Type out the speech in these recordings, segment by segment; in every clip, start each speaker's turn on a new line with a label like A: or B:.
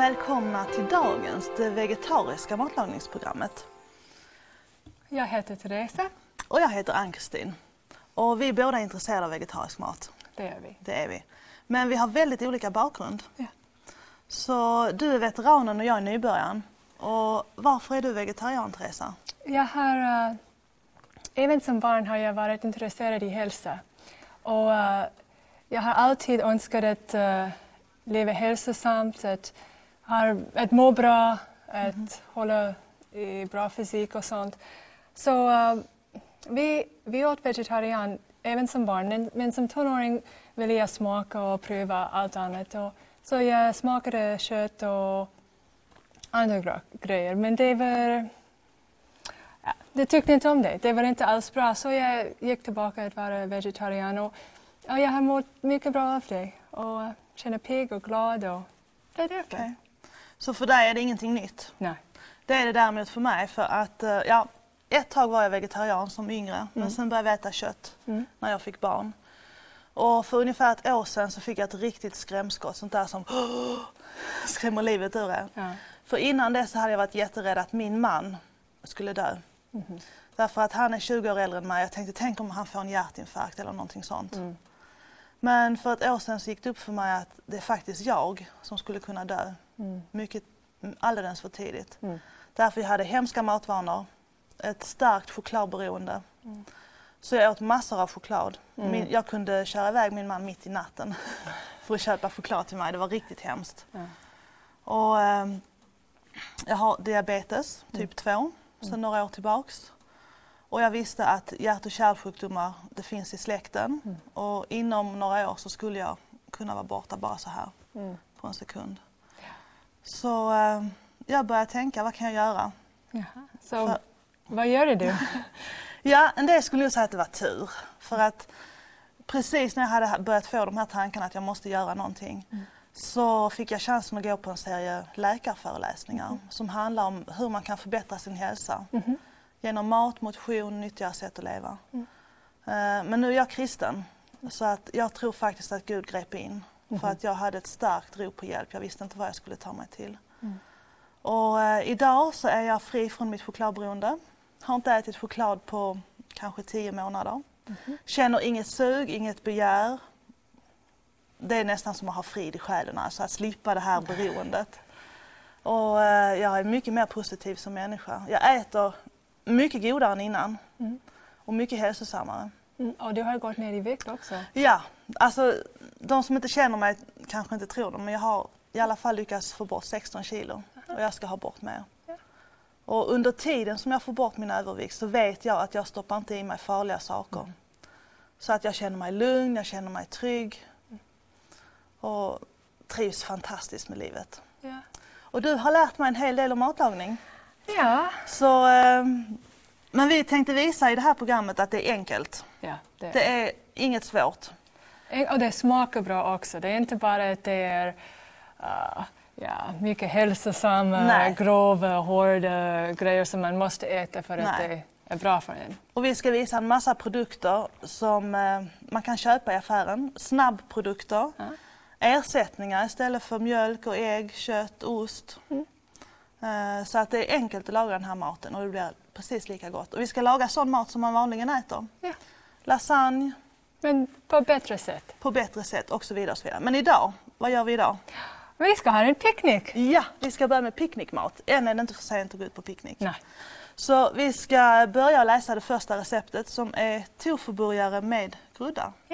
A: Välkomna till dagens det vegetariska matlagningsprogrammet.
B: Jag heter Teresa.
A: Och jag heter Ann-Kristin. Och vi är båda intresserade av vegetarisk mat.
B: Det är vi.
A: Det är vi. Men vi har väldigt olika bakgrund.
B: Ja.
A: Så du är veteranen och jag är nybörjaren. Och varför är du vegetarian, Teresa?
B: Jag har, även som barn har jag varit intresserad i hälsa. Och jag har alltid önskat att leva hälsosamt, att må bra, att hålla i bra fysik och sånt. Så vi åt vegetarian även som barn, men som tonåring ville jag smaka och pröva allt annat. Så jag smakade kött och andra grejer, men det tyckte inte om det. Det var inte alls bra, så jag gick tillbaka att vara vegetarian. Och jag har mått mycket bra av det och känner pigg och glad. Och det är därför.
A: Okay. Så för dig är det ingenting nytt?
B: Nej.
A: Det är det däremot för mig, för att ett tag var jag vegetarian som yngre, men sen började jag äta kött när jag fick barn. Och för ungefär ett år sedan så fick jag ett riktigt skrämskott, sånt där som skrämmer livet ur en.
B: Ja.
A: För innan det så hade jag varit jätterädd att min man skulle dö. Därför att han är 20 år äldre än mig. Jag tänkte, tänk om han får en hjärtinfarkt eller någonting sånt. Men för ett år sedan så gick det upp för mig att det är faktiskt jag som skulle kunna dö. Alldeles för tidigt. Därför jag hade hemska matvanor, ett starkt chokladberoende. Så jag åt massor av choklad. Jag kunde köra iväg min man mitt i natten för att köpa choklad till mig. Det var riktigt hemskt. Och jag har diabetes, typ 2, sedan några år tillbaks. Och jag visste att hjärt- och kärlsjukdomar, det finns i släkten. Och inom några år så skulle jag kunna vara borta bara så här på en sekund. Så jag började tänka, vad kan jag göra?
B: Så vad gör du?
A: Ja, en del skulle ju säga att det var tur. För att precis när jag hade börjat få de här tankarna att jag måste göra någonting så fick jag chansen att gå på en serie läkarföreläsningar som handlar om hur man kan förbättra sin hälsa. Genom mat, motion, nyttiga sätt att leva. Men nu är jag kristen, så att jag tror faktiskt att Gud grep in. För att jag hade ett starkt rop på hjälp. Jag visste inte vad jag skulle ta mig till. Och idag så är jag fri från mitt chokladberoende. Har inte ätit choklad på kanske 10 månader. Känner inget sug, inget begär. Det är nästan som att ha frid i själen, alltså att slippa det här beroendet. Och jag är mycket mer positiv som människa. Jag äter mycket godare än innan och mycket hälsosammare.
B: Och du har gått ner i vikt också?
A: Ja, alltså de som inte känner mig kanske inte tror det, men jag har i alla fall lyckats få bort 16 kilo och jag ska ha bort mer. Och under tiden som jag får bort min övervikt så vet jag att jag stoppar inte i mig farliga saker. Så att jag känner mig lugn, jag känner mig trygg och trivs fantastiskt med livet.
B: Ja.
A: Och du har lärt mig en hel del om matlagning.
B: Ja.
A: Så, men vi tänkte visa i det här programmet att det är enkelt.
B: Ja,
A: det är inget svårt.
B: Och det smakar bra också. Det är inte bara att det är mycket hälsosamma, grova, hårda grejer som man måste äta för att det är bra för en. Och
A: vi ska visa en massa produkter som man kan köpa i affären. Snabbprodukter, ersättningar istället för mjölk och ägg, kött, ost. Så att det är enkelt att laga den här maten och det blir precis lika gott. Och vi ska laga sån mat som man vanligen äter. Ja. Lasagne.
B: Men på bättre sätt.
A: På bättre sätt och så vidare och så vidare. Men idag, vad gör vi idag?
B: Vi ska ha en picknick.
A: Ja, vi ska börja med picknickmat. Än är det inte för sent att gå ut på picknick.
B: Nej.
A: Så vi ska börja läsa det första receptet som är tofuburgare med groddar.
B: Ja.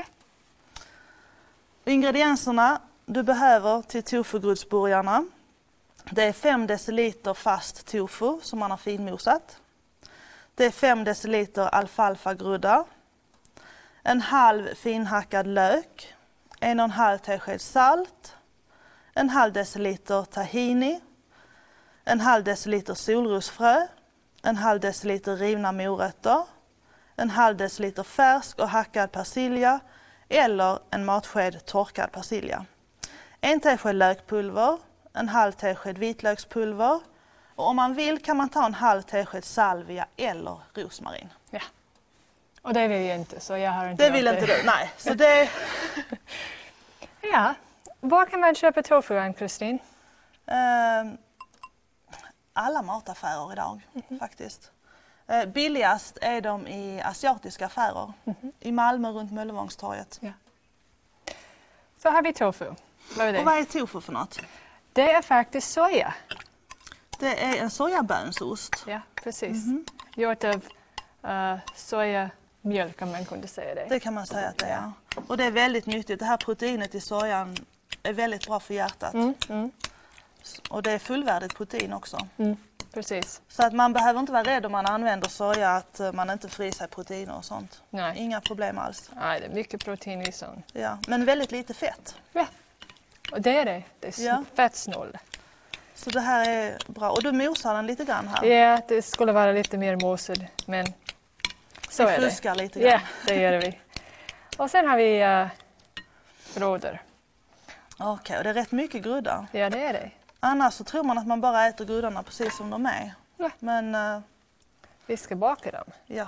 A: Ingredienserna du behöver till tofugroddsburgarna. Det är 5 deciliter fast tofu som man har finmosat. Det är 5 deciliter alfalfagroddar. En halv finhackad lök. 1,5 tesked salt. En halv deciliter tahini. En halv deciliter solrosfrö. En halv deciliter rivna morötter. En halv deciliter färsk och hackad persilja. Eller en matsked torkad persilja. 1 tesked lökpulver. En halv tesked vitlökspulver. Och om man vill kan man ta en halv tesked salvia eller rosmarin.
B: Ja. Och det vill jag inte, så jag har inte.
A: Det vill inte du, nej. Så det...
B: Ja, var kan man köpa tofu, Ann-Kristin?
A: Alla mataffärer idag faktiskt. Billigast är de i asiatiska affärer. I Malmö runt Möllevångstorget.
B: Ja. Så har vi tofu. Vad är det?
A: Och vad är tofu för något?
B: Det är faktiskt soja.
A: Det är en sojabönsost.
B: Ja, precis. Gjort av sojamjölk, om man kunde säga det.
A: Det kan man säga att det är. Och det är väldigt nyttigt. Det här proteinet i sojan är väldigt bra för hjärtat. Och det är fullvärdigt protein också.
B: Precis.
A: Så att man behöver inte vara rädd om man använder soja att man inte får i sig proteiner och sånt.
B: Nej.
A: Inga problem alls.
B: Nej, det är mycket protein i sån.
A: Ja, men väldigt lite fett.
B: Ja, och det är det. Det är fettsnål.
A: Så det här är bra. Och du mosar den lite grann här.
B: Ja, det skulle vara lite mer mosad, men så är det.
A: Vi fuskar lite grann.
B: Ja, det gör vi. Och sen har vi grodor.
A: Okej, och det är rätt mycket groddar.
B: Ja, det är det.
A: Annars så tror man att man bara äter groddarna precis som de är.
B: Ja.
A: Men
B: Vi ska baka dem.
A: ja.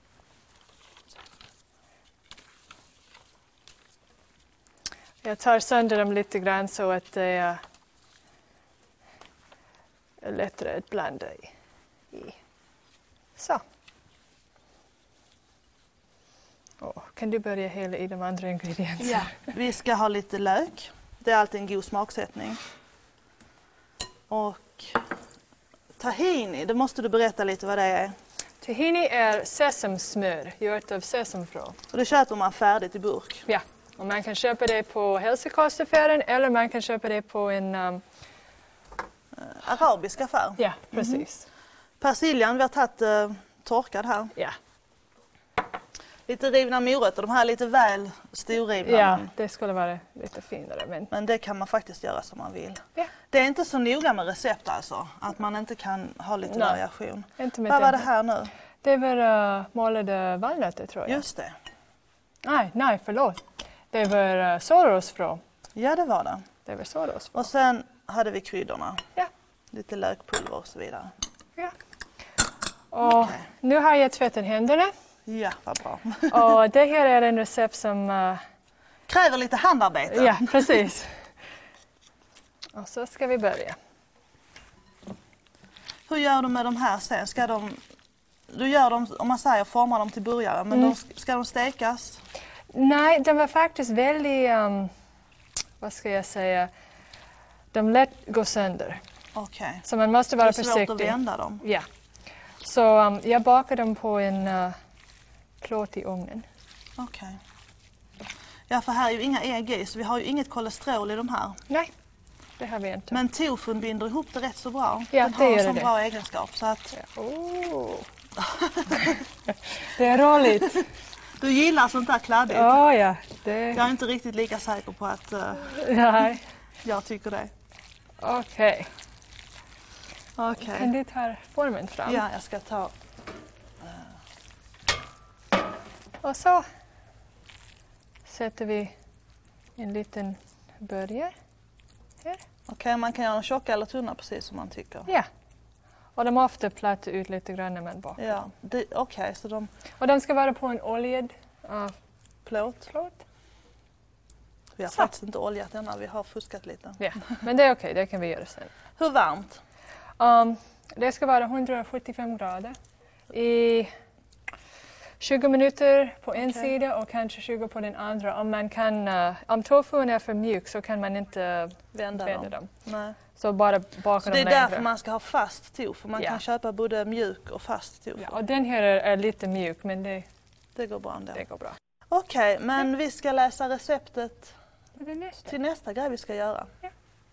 B: Jag tar sönder dem lite grann så att det är lättare att blanda i. Så. Kan du börja hälla i de andra ingredienserna?
A: Ja. Vi ska ha lite lök. Det är alltid en god smaksättning. Och tahini, det måste du berätta lite vad det är.
B: Tahini är sesamsmör gjort av sesamfrö.
A: Och det köper man färdigt i burk.
B: Ja, och man kan köpa det på hälsokostaffären eller man kan köpa det på en
A: Arabisk affär.
B: Ja, precis.
A: Persiljan, vi har tagit torkad här.
B: Ja.
A: Lite rivna morötter, de här är lite väl storrivna.
B: Ja, det skulle vara lite finare.
A: Men det kan man faktiskt göra som man vill.
B: Ja.
A: Det är inte så noga med recept alltså, att man inte kan ha lite variation.
B: Inte med
A: vad var det här nu?
B: Det var målade valnötter tror jag.
A: Just det.
B: Nej, förlåt. Det var sårrosfrö.
A: Ja, det var det.
B: Det var sårrosfrö.
A: Och sen hade vi kryddorna.
B: Ja.
A: Lite lökpulver och så vidare.
B: Ja. Och nu har jag tvättat händerna.
A: Ja, vad bra.
B: Och det här är en recept som
A: kräver lite handarbete.
B: Ja, precis. Och så ska vi börja.
A: Hur gör du med de här sen? Du gör dem, om man säger, formar dem till burgare, men ska de stekas?
B: Nej, de var faktiskt väldigt, vad ska jag säga, de lätt går sönder.
A: Okej.
B: Så man måste vara
A: försiktig. Det är svårt att vända dem.
B: Ja. Så jag bakar dem på en plåt i ugnen.
A: Okej. Ja, för här är ju inga ägg i, så vi har ju inget kolesterol i de här.
B: Nej, det har vi inte.
A: Men tofun binder ihop det rätt så bra.
B: Ja,
A: den
B: det
A: har
B: gör
A: en sån
B: det.
A: bra egenskap. Så att...
B: Det är roligt.
A: Du gillar sånt där kladdigt.
B: Ja. Jag
A: är inte riktigt lika säker på att
B: Nej.
A: jag tycker det.
B: Okej.
A: Okej.
B: Kan du ta formen fram?
A: Ja, jag ska ta...
B: Och så sätter vi en liten burgare här.
A: Okej, man kan göra dem tjocka eller tunna precis som man tycker.
B: Ja. Och de ofta plattar ut lite grann när man bakar.
A: Ja, okej, så de...
B: Och de ska vara på en oljad
A: plåt. Vi har faktiskt inte oljat denna, vi har fuskat lite.
B: Ja, men det är okej, det kan vi göra sen.
A: Hur varmt?
B: Det ska vara 175 grader i 20 minuter på en sida och kanske 20 på den andra. Om tofun är för mjuk så kan man inte vända dem.
A: Nej.
B: Så bara baka
A: så
B: dem
A: det är därför man ska ha fast tofu. Man kan köpa både mjuk och fast tofu.
B: Ja, och den här är lite mjuk, men
A: det går bra ändå.
B: Det går bra.
A: Okej, men vi ska läsa receptet till nästa grej vi ska göra.
B: Ja.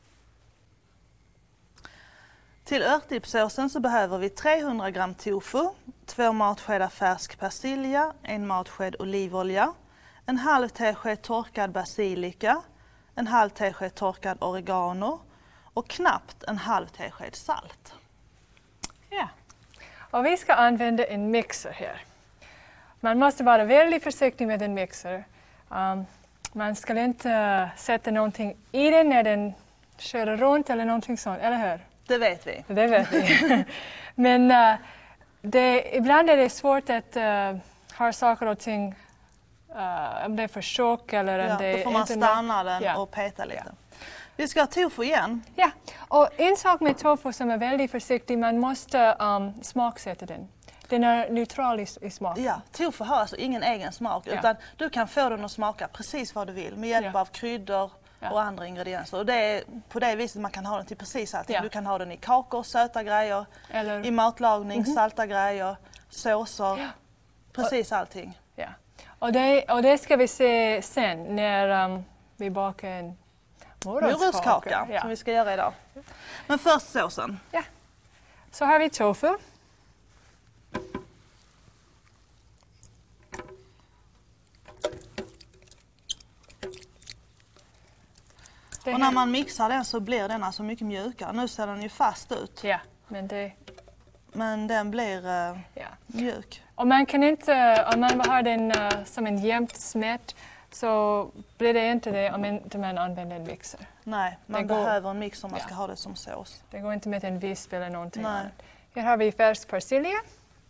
A: Till örtdippsåsen så behöver vi 300 gram tofu, 2 matskedar färsk persilja, 1 matsked olivolja, en halv tesked torkad basilika, en halv tesked torkad oregano och knappt en halv tesked salt.
B: Ja, och vi ska använda en mixer här. Man måste vara väldigt försiktig med en mixer. Man ska inte sätta någonting i den när den kör runt eller någonting sånt, eller hur?
A: Det vet vi.
B: Det vet vi. Men ibland är det svårt att ha saker och ting, om det är för tjock eller om det
A: då får man stanna den och peta lite. Vi ska ha tofu igen.
B: Ja, och en sak med tofu som är väldigt försiktig, man måste smaksätta den. Den är neutral i smak.
A: Ja, tofu har alltså ingen egen smak utan du kan få den att smaka precis vad du vill med hjälp av kryddor och andra ingredienser. Och det är på det viset man kan ha den till precis allting.
B: Ja.
A: Du kan ha den i kakor, söta grejer,
B: Eller
A: i matlagning, salta grejer, såser, precis allting.
B: ja. Och det ska vi se sen när vi bakar en
A: Morotskaka som vi ska göra idag. Men först såsen.
B: Ja. Så har vi tofu.
A: Och när man mixar den så blir den alltså mycket mjukare. Nu ser den ju fast ut.
B: Ja,
A: men den blir mjuk.
B: Och man kan inte, om man har den som en jämnt smet så blir det inte det om inte man använder en mixer.
A: Nej, man behöver en mixer om man ska ha det som sås.
B: Det går inte med en visp eller någonting.
A: Nej.
B: Här har vi färsk persilja.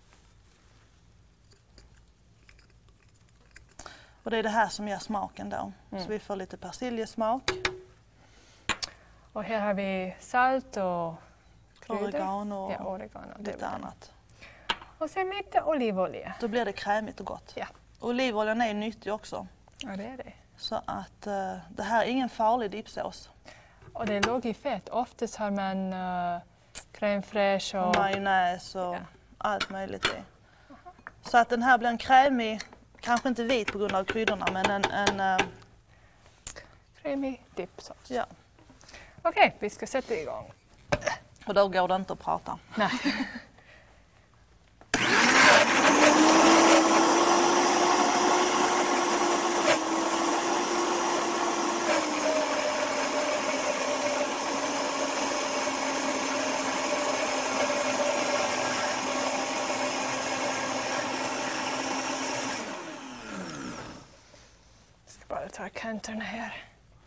A: Och det är det här som ger smaken då. Så vi får lite persiljesmak.
B: Och här har vi salt och kryddor.
A: Oregano och
B: oregano,
A: lite annat.
B: Och sen lite olivolja.
A: Då blir det krämigt och gott.
B: Ja.
A: Olivoljan är nyttig också.
B: Ja, det är det.
A: Så att det här är ingen farlig dippsås.
B: Och det är låg i fett. Oftast har man crème fraîche och
A: majonnäs och allt möjligt i. Så att den här blir en krämig, kanske inte vit på grund av kryddorna, men en
B: krämig dippsås.
A: Ja.
B: Okej, vi ska sätta igång.
A: Och då går det inte att prata.
B: Nej. Bara ta kanterna här.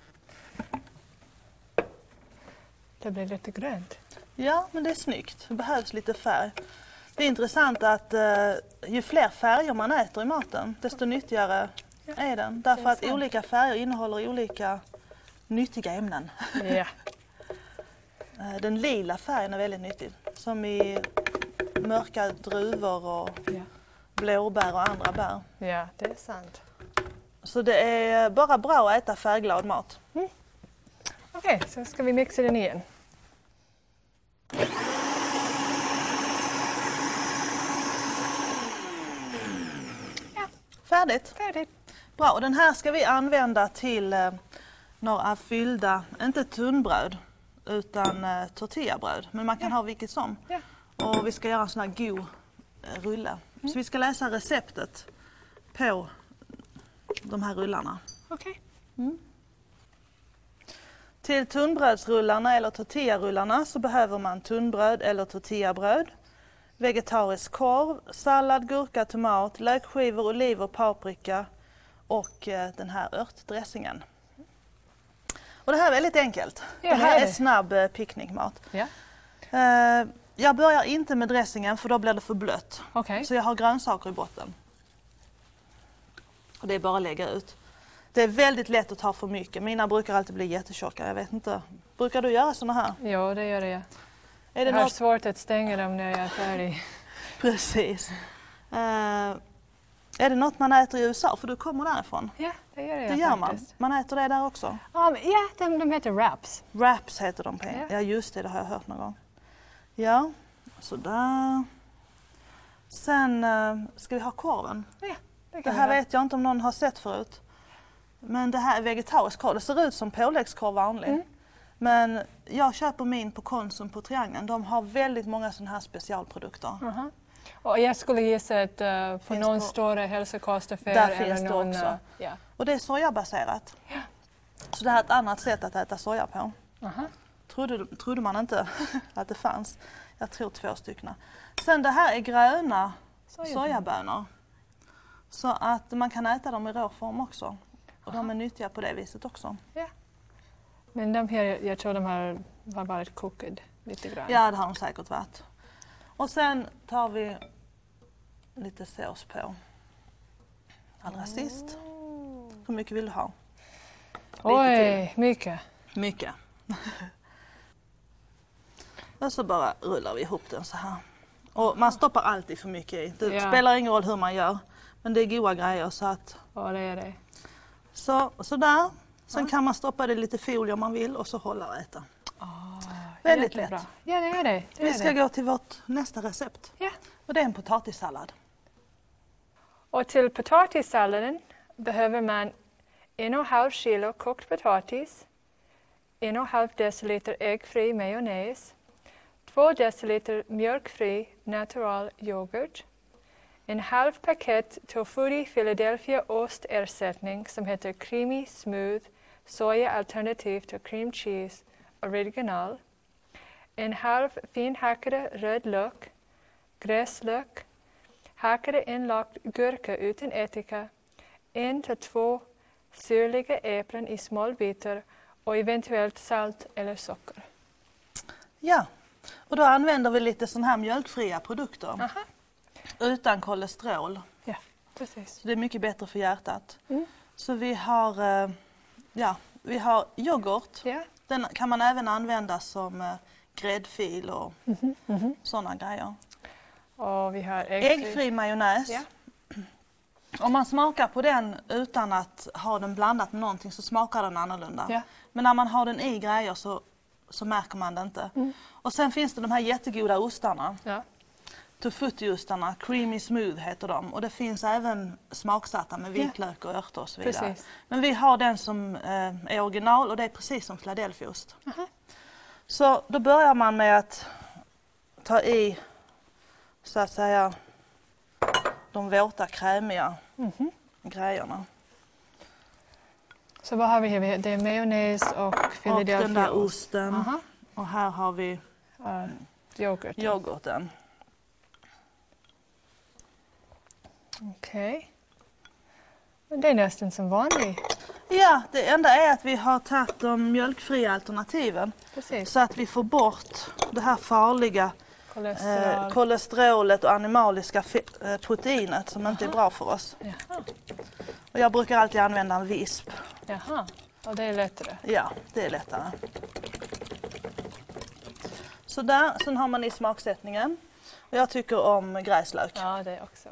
B: Det blir lite grönt.
A: Ja, men det är snyggt. Det behövs lite färg. Det är intressant att ju fler färger man äter i maten, desto nyttigare är den. Därför att olika färger innehåller olika nyttiga ämnen.
B: Ja.
A: Den lila färgen är väldigt nyttig. Som i mörka druvor och blåbär och andra bär.
B: Ja, det är sant.
A: Så det är bara bra att äta färgglad mat.
B: Okej, så ska vi mixa den igen. Ja.
A: Färdigt.
B: Färdigt.
A: Bra, och den här ska vi använda till några fyllda, inte tunnbröd utan tortillabröd. Men man kan ha vilket som.
B: Ja.
A: Och vi ska göra en sån här god rulle. Så vi ska läsa receptet på de här rullarna.
B: Okej.
A: Till tunnbrödsrullarna eller tortillarullarna så behöver man tunnbröd eller tortillabröd, vegetarisk korv, sallad, gurka, tomat, lökskivor, oliver, paprika och den här örtdressingen. Och det här är väldigt enkelt.
B: Ja,
A: det här
B: det är
A: är snabb picknickmat.
B: Ja.
A: Jag börjar inte med dressingen för då blir det för blött.
B: Okej.
A: Så jag har grönsaker i botten. Och det är bara att lägga ut. Det är väldigt lätt att ta för mycket. Mina brukar alltid bli jättetjocka. Jag vet inte. Brukar du göra såna här?
B: Ja, det gör jag.
A: Är det
B: Jag har svårt att stänga dem när jag är färdig.
A: Precis. Är det något man äter i USA? För du kommer därifrån.
B: Ja, det gör jag
A: Det gör
B: faktiskt.
A: man. Man äter det där också.
B: Ja, de heter wraps.
A: Wraps heter de på.
B: Ja.
A: Ja, just det. Det har jag hört någon gång. Ja, sådär. Sen ska vi ha korven.
B: Ja,
A: Det här vet jag inte om någon har sett förut. Men det här är vegetarisk korv. Det ser ut som påläggskorv vanlig. Men jag köper min på Konsum på Triangeln. De har väldigt många sådana här specialprodukter.
B: Och jag skulle gissa att på någon större hälsokostaffär
A: där
B: eller
A: finns
B: någon...
A: det också.
B: Ja.
A: Och det är sojabaserat. Så det här är ett annat sätt att äta soja på. Trodde man inte att det fanns. Jag tror 2 stycken. Sen det här är gröna sojabönor. Så att man kan äta dem i råform också. Och de är nyttiga på det viset också.
B: Ja. Men de här, jag tror de här var bara kokade lite grann.
A: Ja, det har de säkert varit. Och sen tar vi lite sås på. Allra sist. Hur mycket vill du ha?
B: Oj, mycket.
A: Mycket. Och så bara rullar vi ihop den så här. Och man stoppar alltid för mycket i. Det spelar ingen roll hur man gör. Men det är goda grejer så att...
B: Ja, det är det.
A: Så där. Sen kan man stoppa det lite folie om man vill och så hålla och äta. Väldigt lätt.
B: Bra. Ja, det är det.
A: Vi ska gå till vårt nästa recept.
B: Ja.
A: Och det är en potatissallad.
B: Och till potatissalladen behöver man 1,5 kilo kokt potatis, 1,5 deciliter äggfri majonnäs, 2 deciliter mjölkfri natural yoghurt, en halv paket tofu Philadelphia ostersättning som heter Creamy Smooth soja alternativ till cream cheese original, en halv finhackade röd lök, gräslök, hackade inlagd gurka utan ättika, 1 till 2 syrliga äpplen i småbitar och eventuellt salt eller socker.
A: Ja, och då använder vi lite sån här mjölkfria produkter.
B: Aha.
A: Utan kolesterol.
B: Ja, precis.
A: Så det är mycket bättre för hjärtat. Så vi har yoghurt.
B: Ja.
A: Den kan man även använda som gräddfil och sådana grejer.
B: Och vi har
A: Äggfri majonnäs.
B: Ja.
A: Om man smakar på den utan att ha den blandat med någonting så smakar den annorlunda.
B: Ja.
A: Men när man har den i grejer så märker man det inte. Och sen finns det de här jättegoda ostarna.
B: Ja.
A: Tofutti-ostarna, Creamy Smooth heter de. Och det finns även smaksatta med vitlök och örter och så vidare.
B: Precis.
A: Men vi har den som är original och det är precis som Philadelphiaost. Så då börjar man med att ta i så att säga de våta krämiga grejerna.
B: Så vad har vi här? Det är majonnäs och Philadelphia.
A: Och den där osten. Och här har vi yoghurten.
B: Okej. Men det är nästan som vanligt.
A: Ja, det enda är att vi har tagit de mjölkfria alternativen.
B: Precis.
A: Så att vi får bort det här farliga kolesterolet och animaliska proteinet som inte är bra för oss.
B: Jaha.
A: Och jag brukar alltid använda en visp.
B: Jaha, och det är lättare.
A: Ja, det är lättare. Så där, sen har man i smaksättningen. Och jag tycker om gräslök.
B: Ja, det också.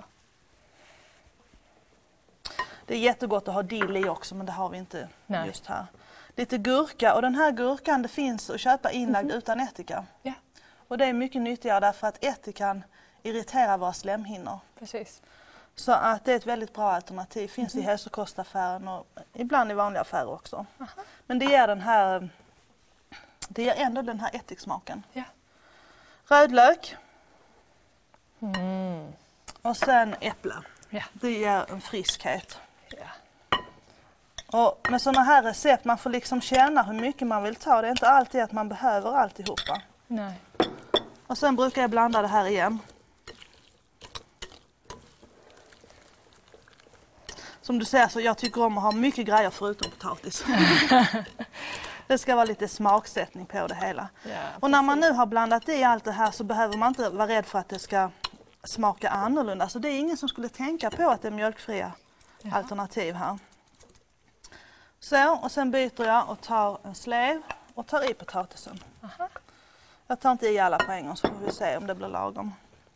A: Det är jättegott att ha dill i också, men det har vi inte just här. Lite gurka, och den här gurkan det finns att köpa inlagd utan ättika.
B: Ja.
A: Och det är mycket nyttigare därför att ättikan irriterar våra slemhinnor.
B: Precis.
A: Så att det är ett väldigt bra alternativ. Finns i hälsokostaffären och ibland i vanliga affärer också. Men det ger ändå den här ättiksmaken.
B: Ja.
A: Rödlök. Och sen äpple.
B: Ja.
A: Det ger en friskhet.
B: Ja.
A: Och med sådana här recept man får liksom känna hur mycket man vill ta. Det är inte alltid att man behöver alltihopa.
B: Nej.
A: Och sen brukar jag blanda det här igen. Som du ser så jag tycker om att ha mycket grejer förutom potatis. Det ska vara lite smaksättning på det hela.
B: Ja,
A: och när man nu har blandat i allt det här så behöver man inte vara rädd för att det ska smaka annorlunda. Så det är ingen som skulle tänka på att det är mjölkfria alternativ här. Så, och sen byter jag och tar en slev och tar i potatisen. Jag tar inte i alla på en gång så får vi se om det blir lagom.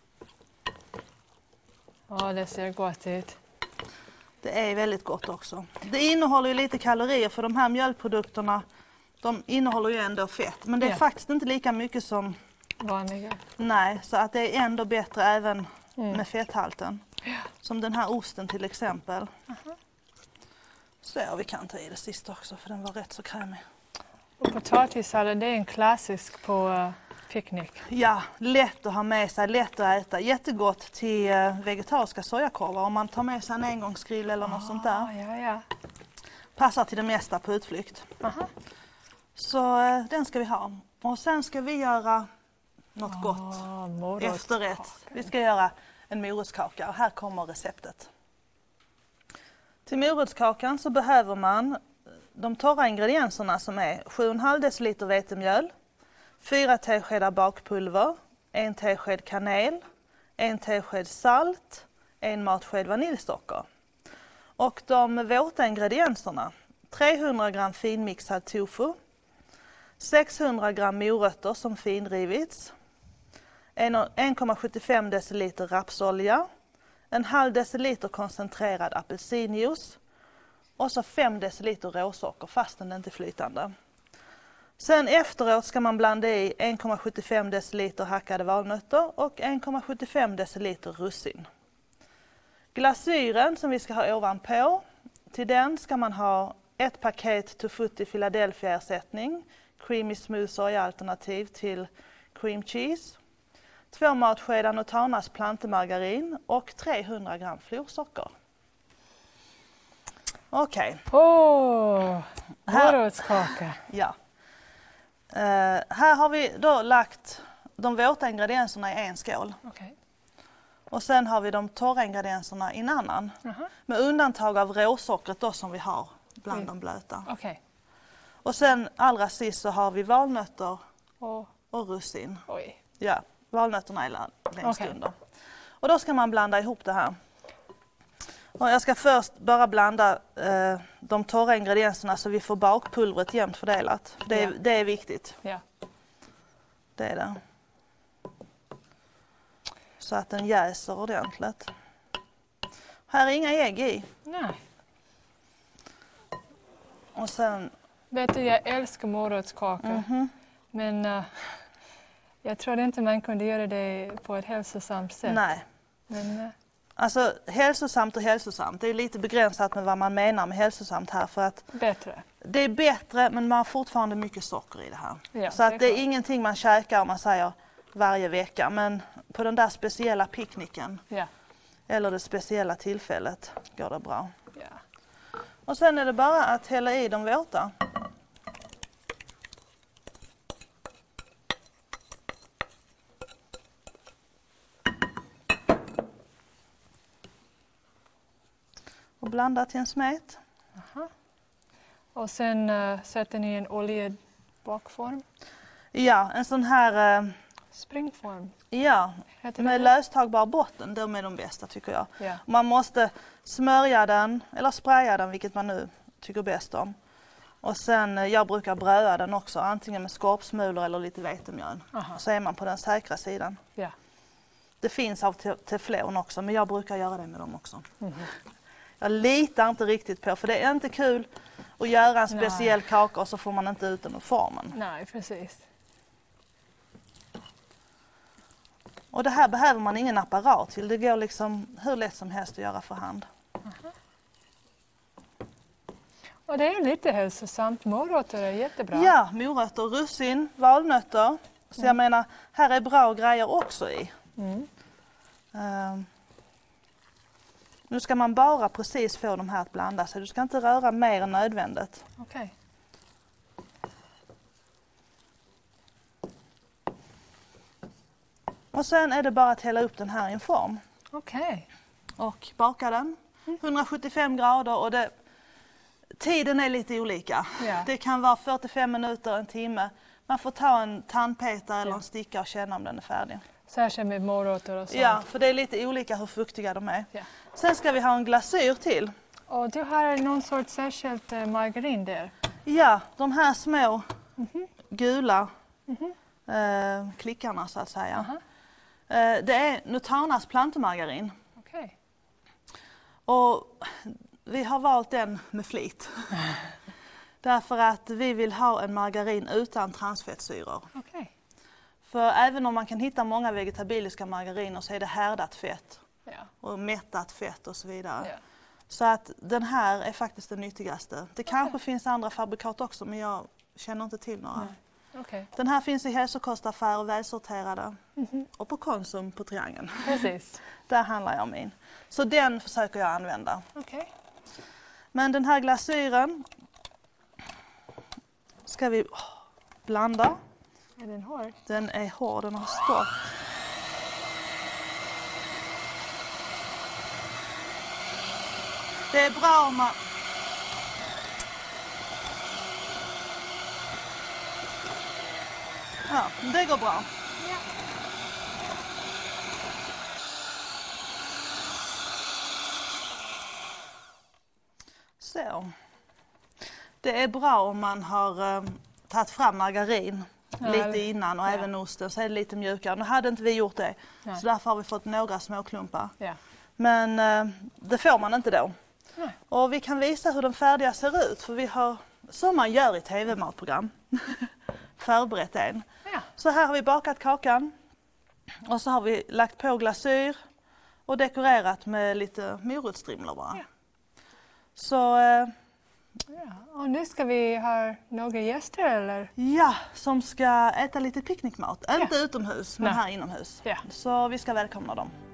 B: Ja, det ser gott ut.
A: Det är väldigt gott också. Det innehåller ju lite kalorier för de här mjölkprodukterna. De innehåller ju ändå fett. Men det är faktiskt inte lika mycket som
B: vanliga.
A: Nej, så att det är ändå bättre även med fetthalten. Som den här osten till exempel. Så vi kan ta i det sista också för den var rätt så krämig.
B: Och potatissallad det är en klassisk på picknick.
A: Ja, lätt att ha med sig, lätt att äta. Jättegott till vegetariska sojakorvar om man tar med sig en engångsgrill eller något sånt där.
B: Ja.
A: Passar till det mesta på utflykt. Så den ska vi ha. Och sen ska vi göra något gott efterrätt. Vi ska göra en morotskaka och här kommer receptet. Till morotskakan så behöver man de torra ingredienserna som är 7,5 deciliter vetemjöl, 4 teskedar bakpulver, 1 tesked kanel, 1 tesked salt, 1 matsked vaniljsocker. Och de våta ingredienserna 300 gram finmixad tofu, 600 gram morötter som finrivits, 1,75 deciliter rapsolja, en halv deciliter koncentrerad apelsinjuice och så 5 deciliter råsocker fastän det inte är flytande. Sen efteråt ska man blanda i 1,75 deciliter hackade valnötter och 1,75 deciliter russin. Glasyren som vi ska ha ovanpå, till den ska man ha ett paket Tutti Philadelphia-ersättning, creamy smooth soja-alternativ till cream cheese, 2 matskedar Nutanas plantemargarin och 300 gram florsocker. Okej.
B: Morotskaka.
A: Ja. Här har vi då lagt de våta ingredienserna i en skål.
B: Okay.
A: Och sen har vi de torra ingredienserna i en annan. Med undantag av råsockret då som vi har bland de blöta.
B: Okay.
A: Och sen allra sist så har vi valnötter och russin.
B: Oj.
A: Ja, valnötterna är längst under. Och då ska man blanda ihop det här. Och jag ska först bara blanda de torra ingredienserna så vi får bakpulvret jämnt fördelat. Det är viktigt.
B: Ja.
A: Det är det. Så att den jäser ordentligt. Här är inga ägg i.
B: Nej.
A: Och sen...
B: Vet du, jag älskar morotskaka. Men jag tror inte man kunde göra det på ett hälsosamt sätt.
A: Nej.
B: Men,
A: alltså hälsosamt och hälsosamt. Det är lite begränsat med vad man menar med hälsosamt här. För att
B: bättre.
A: Det är bättre men man har fortfarande mycket socker i det här.
B: Ja,
A: så att det är ingenting man käkar om man säger varje vecka. Men på den där speciella picknicken eller det speciella tillfället går det bra.
B: Ja.
A: Och sen är det bara att hälla i de våta. Och blanda till en smet.
B: Och sen sätter ni en oljebakform?
A: Ja, en sån här...
B: springform?
A: Ja, med löstagbar botten. De är de bästa tycker jag.
B: Ja.
A: Man måste smörja den eller spraya den, vilket man nu tycker bäst om. Och sen, jag brukar bröda den också, antingen med skorpsmulor eller lite vetemjöl. Så är man på den säkra sidan.
B: Ja.
A: Det finns av teflon också, men jag brukar göra det med dem också. Jag litar inte riktigt på, för det är inte kul att göra en speciell kaka och så får man inte ut den ur formen.
B: Nej, precis.
A: Och det här behöver man ingen apparat till. Det går liksom hur lätt som helst att göra för hand.
B: Och det är lite hälsosamt. Morötter är jättebra.
A: Ja, morötter, russin, valnötter. Så jag menar, här är bra grejer också i. Nu ska man bara precis få de här att blanda sig. Du ska inte röra mer än nödvändigt.
B: Okej.
A: Och sen är det bara att hälla upp den här i en form.
B: Okej.
A: Och baka den. 175 grader och tiden är lite olika.
B: Ja.
A: Det kan vara 45 minuter, en timme. Man får ta en tandpetare eller en sticka och känna om den är färdig.
B: Särskilt med morötter och sånt.
A: Ja, för det är lite olika hur fuktiga de är.
B: Ja.
A: Sen ska vi ha en glasyr till.
B: Och du har någon sorts särskilt margarin där?
A: Ja, de här små gula klickarna så att säga. Det är Nutanas plantemargarin.
B: Okej.
A: Och vi har valt den med flit. Därför att vi vill ha en margarin utan transfettsyror.
B: Okej.
A: För även om man kan hitta många vegetabiliska margariner så är det härdat fett.
B: Ja.
A: Och mättat fett och så vidare.
B: Ja.
A: Så att den här är faktiskt den nyttigaste. Det kanske finns andra fabrikat också men jag känner inte till några.
B: Okay.
A: Den här finns i hälsokostaffärer, välsorterade. Och på Konsum på Triangeln.
B: Precis.
A: Där handlar jag min. Så den försöker jag använda.
B: Okay.
A: Men den här glasyren ska vi blanda.
B: Är den hård?
A: Den är hård, den har stått. Det är bra om man... Ja, det går bra.
B: Ja.
A: Så. Det är bra om man har tagit fram margarin lite
B: eller-
A: innan och även osten, så är det lite mjukare. Nu hade inte vi gjort det,
B: Nej.
A: så därför har vi fått några små klumpar.
B: Ja.
A: Men det får man inte då.
B: Nej.
A: Och vi kan visa hur den färdiga ser ut, för vi har, som man gör i tv-matprogram, förberett en.
B: Ja.
A: Så här har vi bakat kakan och så har vi lagt på glasyr och dekorerat med lite morotsstrimlor bara.
B: Ja.
A: Så
B: Ja. Och nu ska vi ha några gäster eller?
A: ja, som ska äta lite picknickmat. Inte utomhus, men
B: Nej.
A: här inomhus.
B: Ja.
A: Så vi ska välkomna dem.